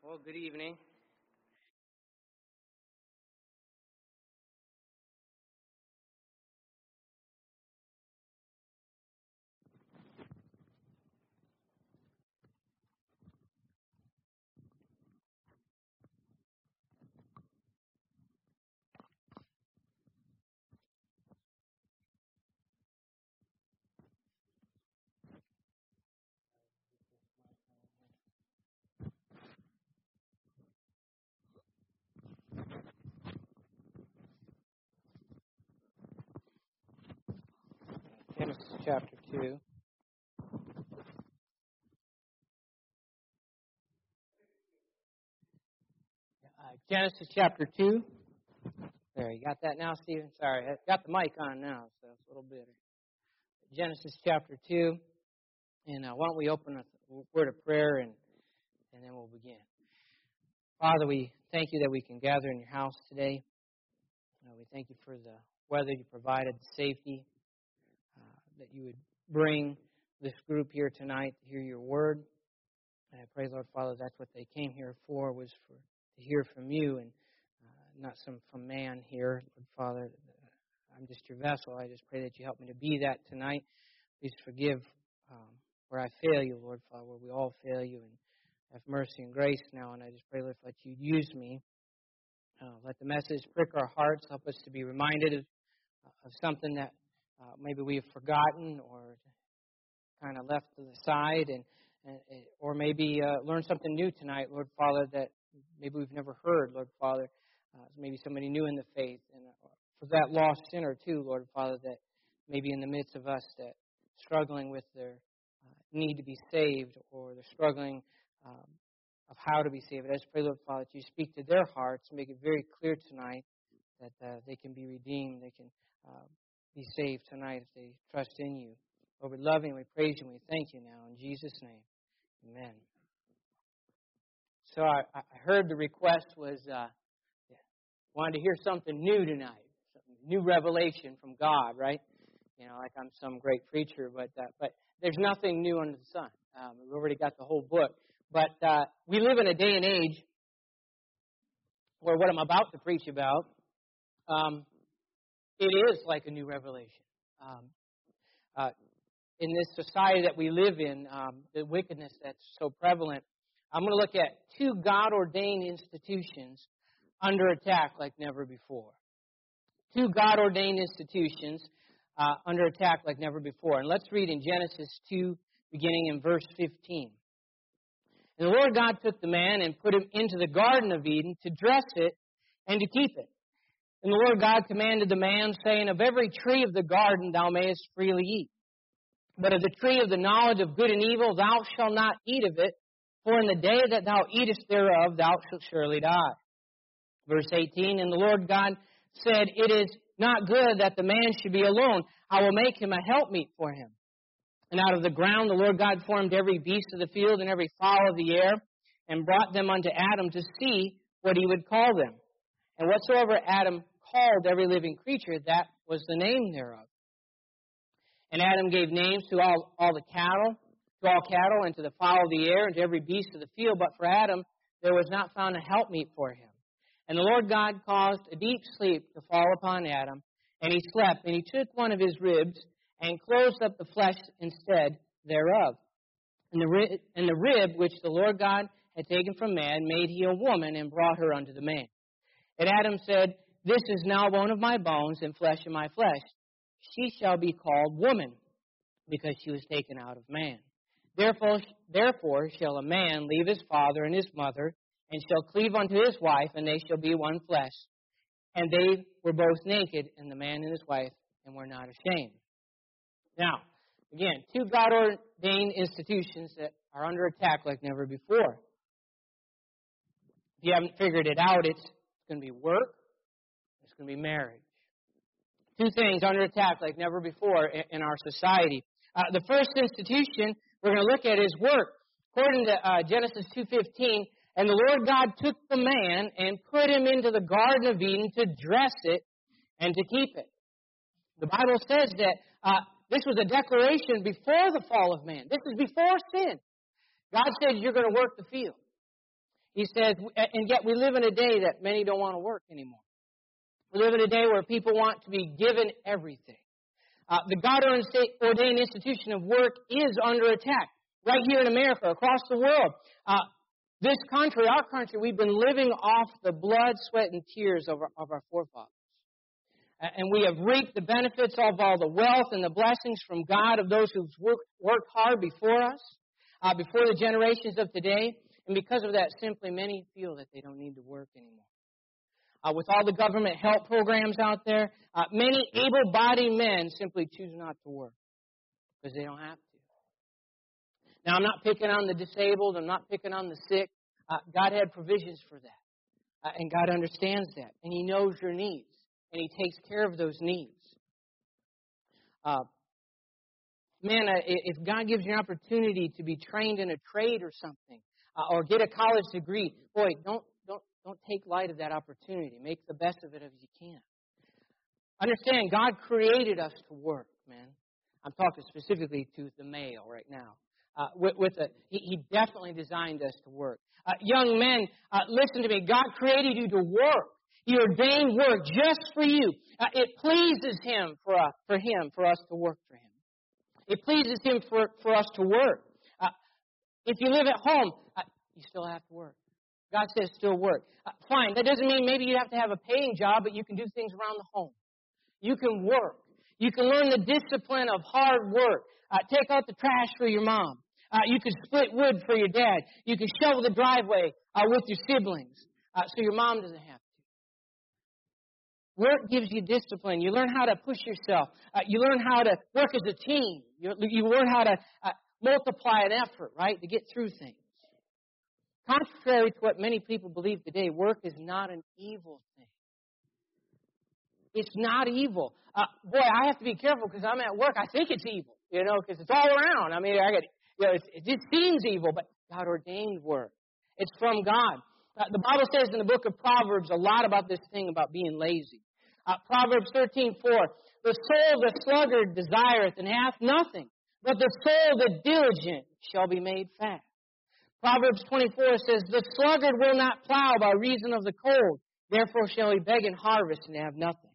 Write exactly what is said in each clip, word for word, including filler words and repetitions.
Well, good evening. Genesis chapter two. Uh, Genesis chapter two. There, you got that now, Stephen? Sorry, I got the mic on now, so it's a little better. Genesis chapter two. And uh, why don't we open a word of prayer and, and then we'll begin. Father, we thank you that we can gather in your house today. Uh, we thank you for the weather you provided, the safety, uh, that you would bring this group here tonight to hear your word. And I pray, Lord Father, that's what they came here for, was for to hear from you and uh, not some from man here. Lord Father, I'm just your vessel. I just pray that you help me to be that tonight. Please forgive um, where I fail you, Lord Father, where we all fail you, and have mercy and grace now. And I just pray, Lord, let you use me. Uh, let the message prick our hearts, help us to be reminded of, of something that uh, maybe we have forgotten or kind of left to the side, and, and or maybe uh, learn something new tonight, Lord Father, that maybe we've never heard, Lord Father. Uh, maybe somebody new in the faith, and uh, for that lost sinner too, Lord Father, that maybe in the midst of us that struggling with their uh, need to be saved, or they're struggling um, of how to be saved. I just pray, Lord Father, that you speak to their hearts, make it very clear tonight that uh, they can be redeemed, they can uh, be saved tonight if they trust in you. Lord, we love you and we praise you and we thank you now. In Jesus' name, amen. So I, I heard the request was uh, wanted to hear something new tonight, something new revelation from God, right? You know, like I'm some great preacher, but uh, but there's nothing new under the sun. Um, we've already got the whole book. But uh, we live in a day and age where what I'm about to preach about, um, it is like a new revelation. Um, uh, in this society that we live in, um, the wickedness that's so prevalent, I'm going to look at two God-ordained institutions under attack like never before. Two God-ordained institutions uh, under attack like never before. And let's read in Genesis two, beginning in verse fifteen. And the Lord God took the man and put him into the Garden of Eden to dress it and to keep it. And the Lord God commanded the man, saying, Of every tree of the garden thou mayest freely eat. But of the tree of the knowledge of good and evil thou shalt not eat of it, for in the day that thou eatest thereof thou shalt surely die. Verse eighteen, And the Lord God said, It is not good that the man should be alone. I will make him a helpmeet for him. And out of the ground the Lord God formed every beast of the field and every fowl of the air, and brought them unto Adam to see what he would call them. And whatsoever Adam called every living creature, that was the name thereof. And Adam gave names to all, all the cattle, to all cattle, and to the fowl of the air, and to every beast of the field. But for Adam there was not found a helpmeet for him. And the Lord God caused a deep sleep to fall upon Adam, and he slept. And he took one of his ribs, and closed up the flesh instead thereof. And the, rib, and the rib which the Lord God had taken from man made he a woman, and brought her unto the man. And Adam said, This is now bone of my bones, and flesh of my flesh. She shall be called woman, because she was taken out of man. Therefore, therefore shall a man leave his father and his mother, and shall cleave unto his wife, and they shall be one flesh. And they were both naked, and the man and his wife, and were not ashamed. Now, again, two God-ordained institutions that are under attack like never before. If you haven't figured it out, it's going to be work, it's going to be marriage. Two things under attack like never before in our society. Uh, the first institution we're going to look at is work. According to uh, Genesis two fifteen, And the Lord God took the man and put him into the Garden of Eden to dress it and to keep it. The Bible says that uh, this was a declaration before the fall of man. This is before sin. God said, You're going to work the field. He says, and yet we live in a day that many don't want to work anymore. We live in a day where people want to be given everything. Uh, the God-ordained institution of work is under attack. Right here in America, across the world. Uh, this country, our country, we've been living off the blood, sweat, and tears of our, of our forefathers. And we have reaped the benefits of all the wealth and the blessings from God of those who've worked, worked hard before us, uh, before the generations of today. And because of that, simply many feel that they don't need to work anymore. Uh, with all the government help programs out there, uh, many able-bodied men simply choose not to work because they don't have to. Now, I'm not picking on the disabled. I'm not picking on the sick. Uh, God had provisions for that. Uh, and God understands that. And He knows your needs. And He takes care of those needs. Uh, man, uh, if God gives you an opportunity to be trained in a trade or something, uh, or get a college degree, boy, don't, don't, don't take light of that opportunity. Make the best of it as you can. Understand, God created us to work, man. I'm talking specifically to the male right now. Uh, with, with a, he, he definitely designed us to work. Uh, young men, uh, listen to me. God created you to work. He ordained work just for you. Uh, it pleases Him for us, for Him, for us to work for Him. It pleases Him for, for us to work. Uh, if you live at home, uh, you still have to work. God says still work. Uh, fine. That doesn't mean maybe you have to have a paying job, but you can do things around the home. You can work. You can learn the discipline of hard work. Uh, take out the trash for your mom. Uh, you can split wood for your dad. You can shovel the driveway uh, with your siblings uh, so your mom doesn't have to. Work gives you discipline. You learn how to push yourself. Uh, you learn how to work as a team. You, you learn how to uh, multiply an effort, right, to get through things. Contrary to what many people believe today, work is not an evil thing. It's not evil. Uh, boy, I have to be careful because I'm at work. I think it's evil, you know, because it's all around. I mean, I got, you know, it, it just seems evil, but God ordained work. It's from God. Uh, the Bible says in the book of Proverbs a lot about this thing about being lazy. Uh, Proverbs thirteen four, the soul of the sluggard desireth and hath nothing, but the soul of the diligent shall be made fat. Proverbs twenty-four says, the sluggard will not plow by reason of the cold, therefore shall he beg and harvest and have nothing.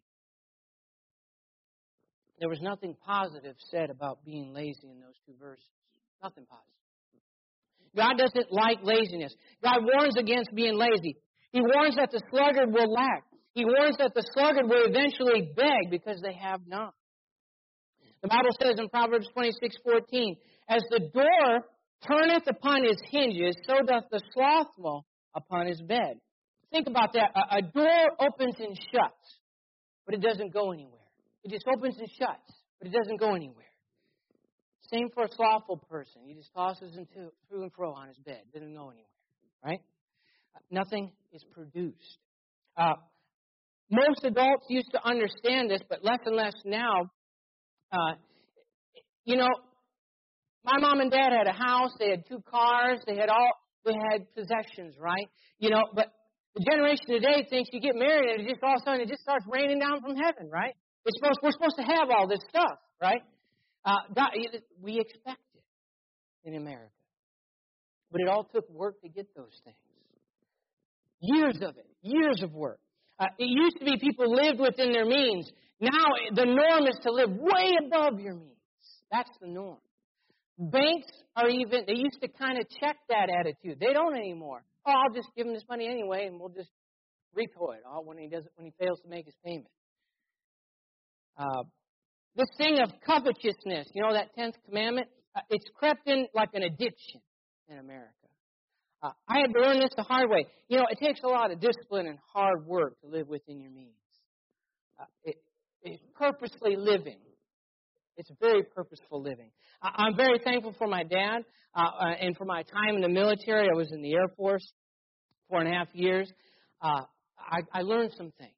There was nothing positive said about being lazy in those two verses. Nothing positive. God doesn't like laziness. God warns against being lazy. He warns that the sluggard will lack. He warns that the sluggard will eventually beg because they have none. The Bible says in Proverbs twenty-six fourteen, as the door turneth upon his hinges, so doth the slothful upon his bed. Think about that. A, a door opens and shuts, but it doesn't go anywhere. It just opens and shuts, but it doesn't go anywhere. Same for a slothful person. He just tosses into, through and fro on his bed. Doesn't go anywhere, right? Uh, nothing is produced. Uh, most adults used to understand this, but less and less now. Uh, you know, my mom and dad had a house. They had two cars. They had all. They had possessions, right? You know, but the generation today thinks you get married and it just all of a sudden it just starts raining down from heaven, right? It's supposed, we're supposed to have all this stuff, right? Uh, God, we expect it in America. But it all took work to get those things. Years of it. Years of work. Uh, it used to be people lived within their means. Now the norm is to live way above your means. That's the norm. Banks are even, they used to kind of check that attitude. They don't anymore. Oh, I'll just give him this money anyway and we'll just repo it when he doesn't, when he fails to make his payment. Uh, this thing of covetousness, you know, that tenth commandment, uh, it's crept in like an addiction in America. Uh, I had to learn this the hard way. You know, it takes a lot of discipline and hard work to live within your means. Uh, it, it's purposely living. It's very purposeful living. I, I'm very thankful for my dad uh, uh, and for my time in the military. I was in the Air Force four and a half years. Uh, I, I learned some things.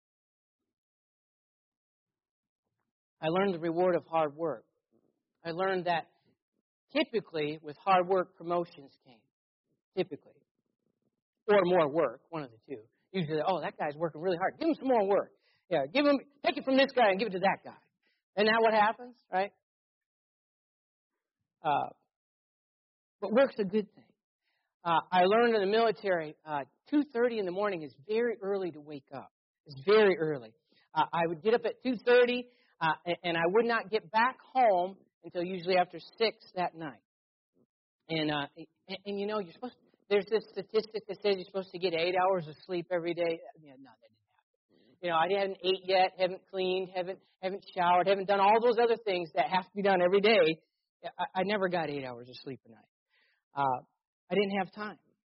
I learned the reward of hard work. I learned that typically with hard work, promotions came. Typically. Or more work, one of the two. Usually, oh, that guy's working really hard. Give him some more work. Yeah, give him, take it from this guy and give it to that guy. Isn't that what happens, right? Uh, but work's a good thing. Uh, I learned in the military, uh, two thirty in the morning is very early to wake up. It's very early. Uh, I would get up at two thirty, uh, and, and I would not get back home until usually after six that night. And, uh, and, and you know, you're supposed to, there's this statistic that says you're supposed to get eight hours of sleep every day. Yeah, no, that didn't happen. You know, I hadn't ate yet, haven't cleaned, haven't haven't showered, haven't done all those other things that have to be done every day. I, I never got eight hours of sleep a night. Uh, I didn't have time.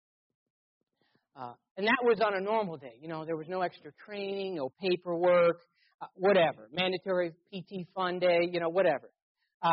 Uh, and that was on a normal day. You know, there was no extra training, no paperwork, uh, whatever. Mandatory P T fun day, you know, whatever. Uh,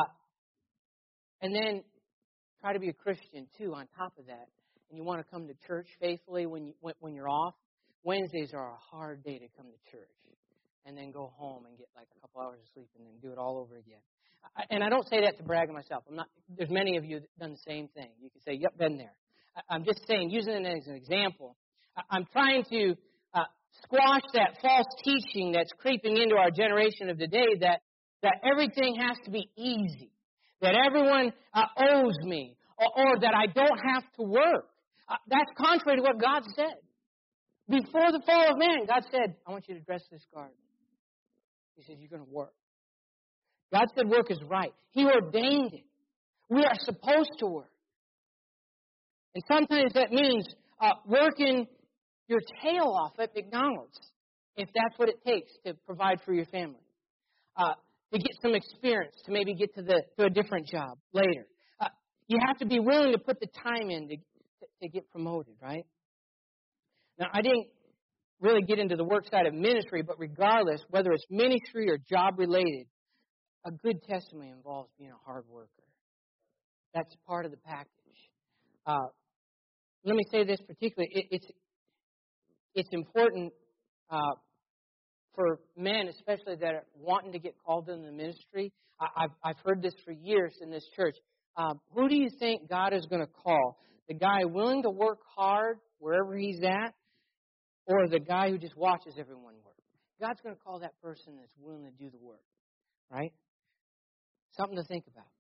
and then try to be a Christian, too, on top of that. And you want to come to church faithfully when, you, when, when you're off. Wednesdays are a hard day to come to church. And then go home and get like a couple hours of sleep and then do it all over again. I, and I don't say that to brag on myself. I'm not. There's many of you that have done the same thing. You can say, yep, been there. I, I'm just saying, using it as an example, I, I'm trying to uh, squash that false teaching that's creeping into our generation of today that, that everything has to be easy, that everyone uh, owes me, or, or that I don't have to work. Uh, that's contrary to what God said. Before the fall of man, God said, I want you to dress this garden. He said, you're going to work. God said work is right. He ordained it. We are supposed to work. And sometimes that means uh, working your tail off at McDonald's, if that's what it takes to provide for your family. Uh, to get some experience, to maybe get to, the, to a different job later. Uh, you have to be willing to put the time in to, to, to get promoted, right? Now, I didn't really get into the work side of ministry, but regardless, whether it's ministry or job-related, a good testimony involves being a hard worker. That's part of the package. Uh, let me say this particularly. It, it's, it's important uh, for men, especially that are wanting to get called into the ministry. I, I've, I've heard this for years in this church. Uh, who do you think God is going to call? The guy willing to work hard wherever he's at, or the guy who just watches everyone work? God's going to call that person that's willing to do the work, right? Something to think about.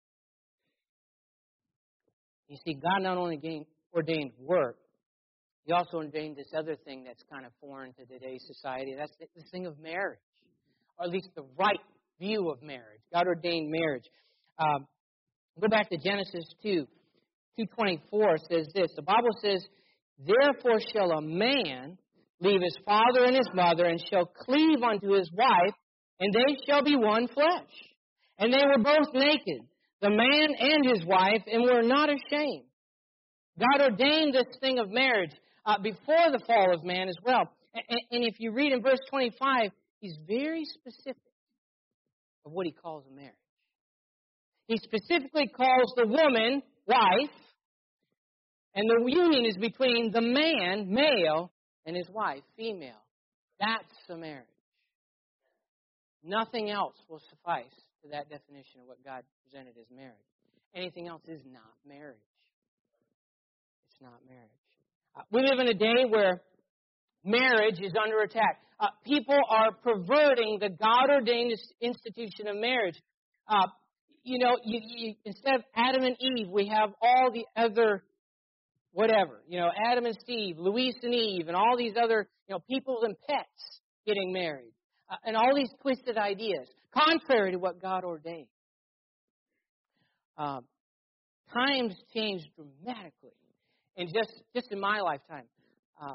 You see, God not only ordained work, He also ordained this other thing that's kind of foreign to today's society. That's this thing of marriage, or at least the right view of marriage. God ordained marriage. Um, go back to Genesis two, two twenty-four says this. The Bible says, therefore shall a man leave his father and his mother, and shall cleave unto his wife, and they shall be one flesh. And they were both naked, the man and his wife, and were not ashamed. God ordained this thing of marriage uh, before the fall of man as well. And, and if you read in verse twenty-five, He's very specific of what He calls a marriage. He specifically calls the woman wife, and the union is between the man, male, and his wife, female. That's a marriage. Nothing else will suffice to that definition of what God presented as marriage. Anything else is not marriage. It's not marriage. Uh, we live in a day where marriage is under attack. Uh, people are perverting the God-ordained institution of marriage. Uh, you know, you, you, instead of Adam and Eve, we have all the other whatever. You know, Adam and Steve, Louise and Eve, and all these other, you know, people and pets getting married. Uh, and all these twisted ideas, contrary to what God ordained. Uh, times changed dramatically. And just, just in my lifetime, uh,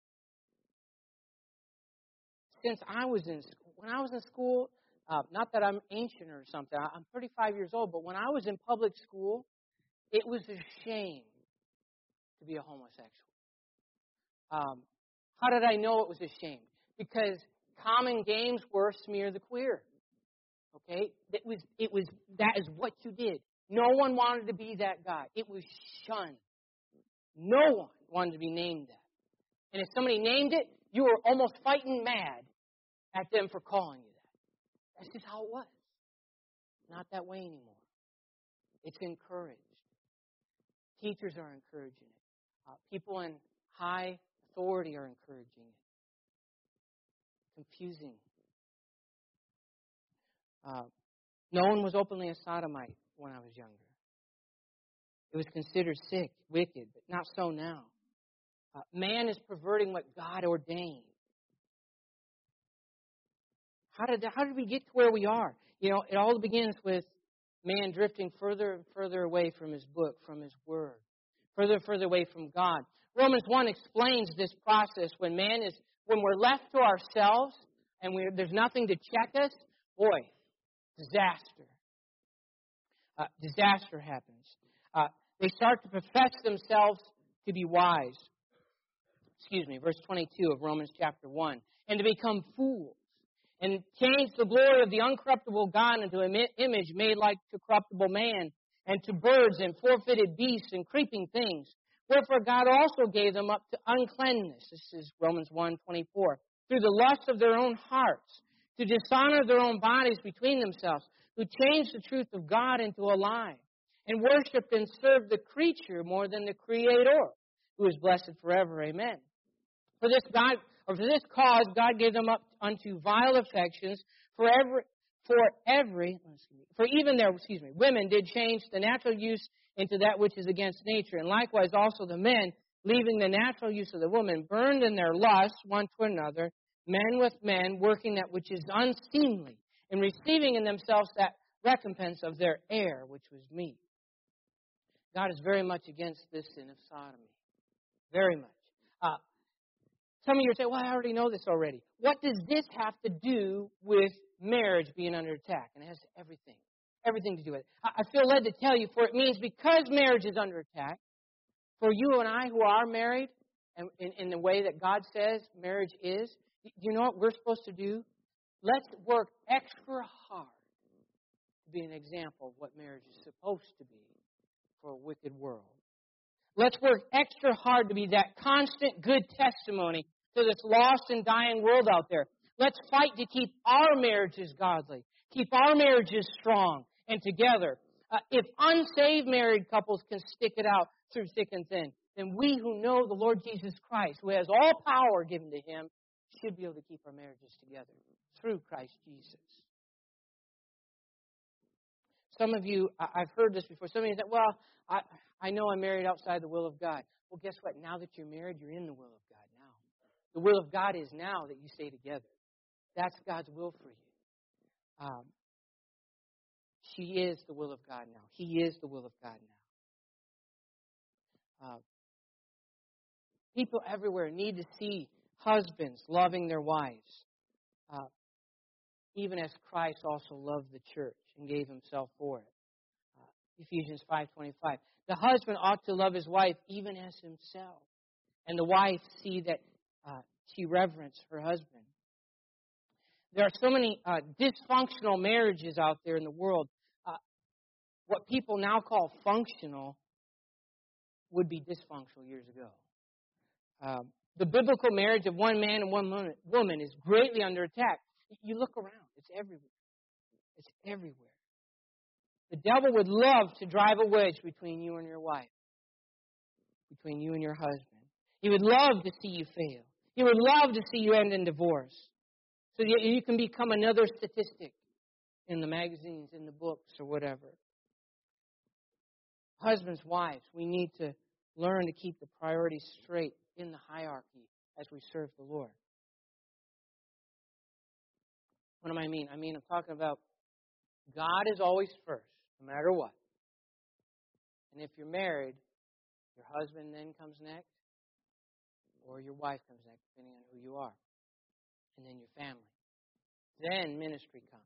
since I was in school, when I was in school, uh, not that I'm ancient or something, I'm thirty-five years old, but when I was in public school, it was a shame to be a homosexual. Um, how did I know it was a shame? Because common games were smear the queer. Okay? It was, it was, that is what you did. No one wanted to be that guy. It was shunned. No one wanted to be named that. And if somebody named it, you were almost fighting mad at them for calling you that. That's just how it was. Not that way anymore. It's encouraged. Teachers are encouraging it. Uh, people in high authority are encouraging it. Confusing. Uh, no one was openly a sodomite when I was younger. It was considered sick, wicked, but not so now. Uh, man is perverting what God ordained. How did how did we get to where we are? You know, it all begins with man drifting further and further away from his book, from his word, further and further away from God. Romans one explains this process when man is when we're left to ourselves and we're, there's nothing to check us. Boy, disaster. Uh, disaster happens. Uh, they start to profess themselves to be wise. Excuse me, verse twenty-two of Romans chapter one. And to become fools. And change the glory of the uncorruptible God into an image made like to corruptible man, and to birds and four-footed beasts and creeping things. Wherefore God also gave them up to uncleanness. This is Romans one twenty-four. Through the lust of their own hearts, to dishonor their own bodies between themselves, who changed the truth of God into a lie, and worshiped and served the creature more than the Creator, who is blessed forever. Amen. For this God, or for this cause, God gave them up unto vile affections. For every, for every, for even their, excuse me, women did change the natural use into that which is against nature, and likewise also the men, leaving the natural use of the woman, burned in their lust one to another, men with men, working that which is unseemly, and receiving in themselves that recompense of their error, which was meat. God is very much against this sin of sodomy. Very much. Uh, some of you say, well, I already know this already. What does this have to do with marriage being under attack? And it has everything. Everything to do with it. I feel led to tell you, for it means because marriage is under attack, for you and I who are married, and in, in the way that God says marriage is, do you know what we're supposed to do? Let's work extra hard to be an example of what marriage is supposed to be for a wicked world. Let's work extra hard to be that constant good testimony to this lost and dying world out there. Let's fight to keep our marriages godly, keep our marriages strong and together. Uh, if unsaved married couples can stick it out through thick and thin, then we who know the Lord Jesus Christ, who has all power given to Him, should be able to keep our marriages together through Christ Jesus. Some of you, I've heard this before, some of you say, well, I, I know I'm married outside the will of God. Well, guess what? Now that you're married, you're in the will of God now. The will of God is now that you stay together. That's God's will for you. Um, she is the will of God now. He is the will of God now. Uh, people everywhere need to see husbands loving their wives, uh, even as Christ also loved the church and gave Himself for it. Uh, Ephesians five twenty-five. The husband ought to love his wife even as himself, and the wife see that uh, she reverence her husband. There are so many uh, dysfunctional marriages out there in the world. Uh, what people now call functional would be dysfunctional years ago. Um, the biblical marriage of one man and one woman is greatly under attack. You look around. It's everywhere. It's everywhere. The devil would love to drive a wedge between you and your wife, between you and your husband. He would love to see you fail. He would love to see you end in divorce. So you, you can become another statistic in the magazines, in the books, or whatever. Husbands, wives, we need to learn to keep the priorities straight in the hierarchy as we serve the Lord. What do I mean? I mean, I'm talking about God is always first, no matter what. And if you're married, your husband then comes next, or your wife comes next, depending on who you are. And then your family. Then ministry comes.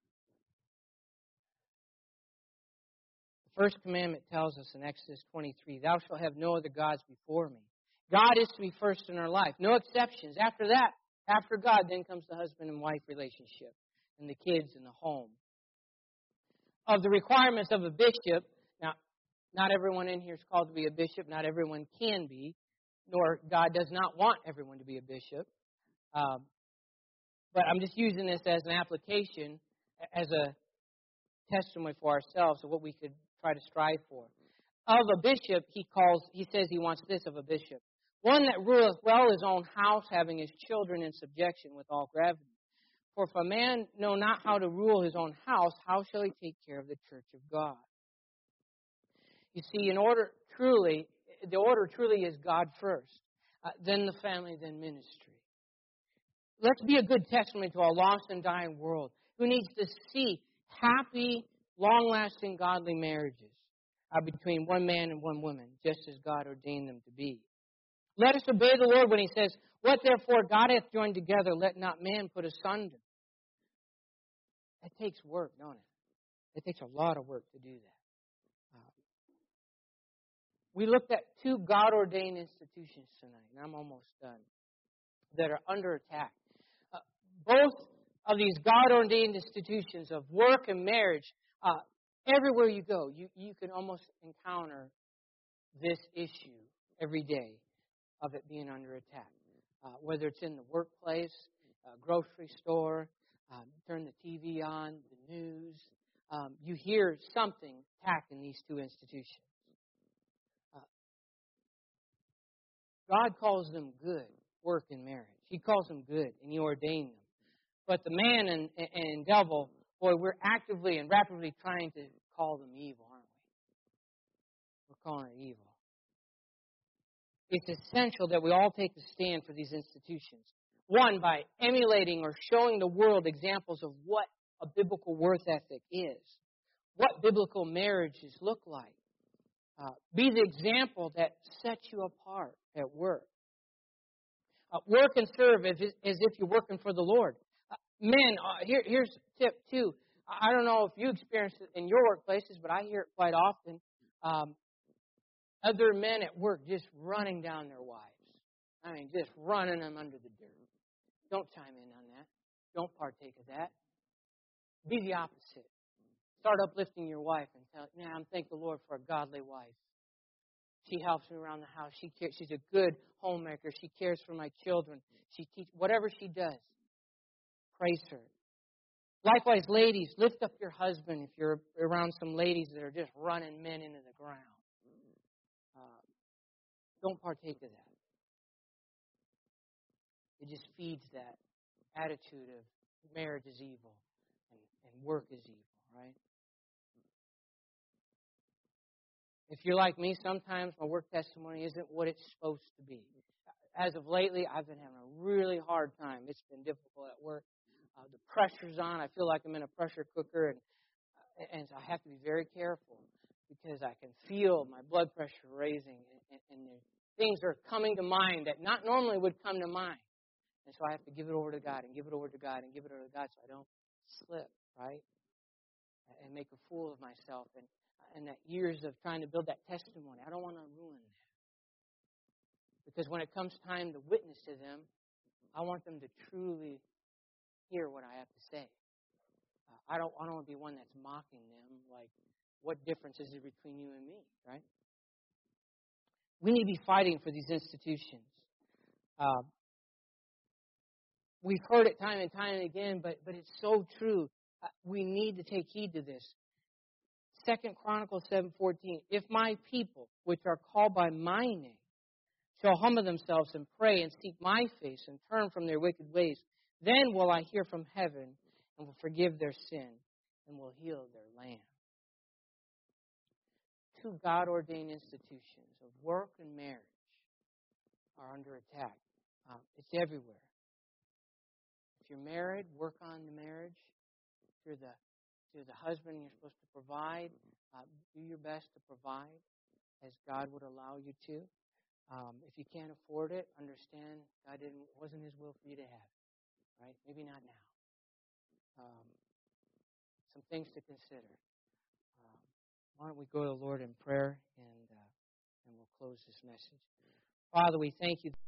The first commandment tells us in Exodus twenty-three, thou shalt have no other gods before me. God is to be first in our life. No exceptions. After that, after God, then comes the husband and wife relationship, and the kids and the home. Of the requirements of a bishop, now, not everyone in here is called to be a bishop. Not everyone can be, nor God does not want everyone to be a bishop. Um, but I'm just using this as an application, as a testimony for ourselves of what we could try to strive for. Of a bishop, he calls, he says he wants this of a bishop. One that ruleth well his own house, having his children in subjection with all gravity. For if a man know not how to rule his own house, how shall he take care of the church of God? You see, in order truly, the order truly is God first, uh, then the family, then ministry. Let's be a good testimony to a lost and dying world who needs to see happy, long-lasting, godly marriages uh, between one man and one woman, just as God ordained them to be. Let us obey the Lord when He says, "What therefore God hath joined together, let not man put asunder." It takes work, don't it? It takes a lot of work to do that. Uh, we looked at two God-ordained institutions tonight, and I'm almost done, that are under attack. Uh, both of these God-ordained institutions of work and marriage, uh, everywhere you go, you, you can almost encounter this issue every day of it being under attack. Uh, whether it's in the workplace, uh, grocery store, um, turn the T V on, the news, um, you hear something attacking these two institutions. Uh, God calls them good, work and marriage. He calls them good, and He ordained them. But the man and, and devil, boy, we're actively and rapidly trying to call them evil, aren't we? We're calling it evil. It's essential that we all take a stand for these institutions. One, by emulating or showing the world examples of what a biblical work ethic is, what biblical marriages look like. Uh, be the example that sets you apart at work. Uh, work and serve as, as if you're working for the Lord. Uh, men, uh, here, here's a tip too. I don't know if you experience it in your workplaces, but I hear it quite often. Um, other men at work just running down their wives. I mean, just running them under the dirt. Don't chime in on that. Don't partake of that. Be the opposite. Start uplifting your wife and tell, "Man, thank the Lord for a godly wife. She helps me around the house. She cares. She's a good homemaker. She cares for my children. She teaches whatever she does. Praise her." Likewise, ladies, lift up your husband if you're around some ladies that are just running men into the ground. Uh, don't partake of that. It just feeds that attitude of marriage is evil and, and work is evil, right? If you're like me, sometimes my work testimony isn't what it's supposed to be. As of lately, I've been having a really hard time. It's been difficult at work. Uh, the pressure's on. I feel like I'm in a pressure cooker, and and I have to be very careful because I can feel my blood pressure raising, and, and, and things are coming to mind that not normally would come to mind. And so I have to give it over to God and give it over to God and give it over to God so I don't slip, right? And make a fool of myself. And, and that years of trying to build that testimony, I don't want to ruin that. Because when it comes time to witness to them, I want them to truly hear what I have to say. Uh, I don't, I don't want to be one that's mocking them, like, what difference is there between you and me, right? We need to be fighting for these institutions. Uh, We've heard it time and time and again, but, but it's so true. Uh, we need to take heed to this. Second Chronicles seven fourteen. If my people, which are called by my name, shall humble themselves and pray and seek my face and turn from their wicked ways, then will I hear from heaven and will forgive their sin and will heal their land. Two God-ordained institutions of work and marriage are under attack. Uh, it's everywhere. If you're married, work on the marriage. If you're the, if you're the husband, you're supposed to provide. Uh, do your best to provide as God would allow you to. Um, if you can't afford it, understand God didn't wasn't His will for you to have it, right? Maybe not now. Um, some things to consider. Um, why don't we go to the Lord in prayer and uh, and we'll close this message. Father, we thank you.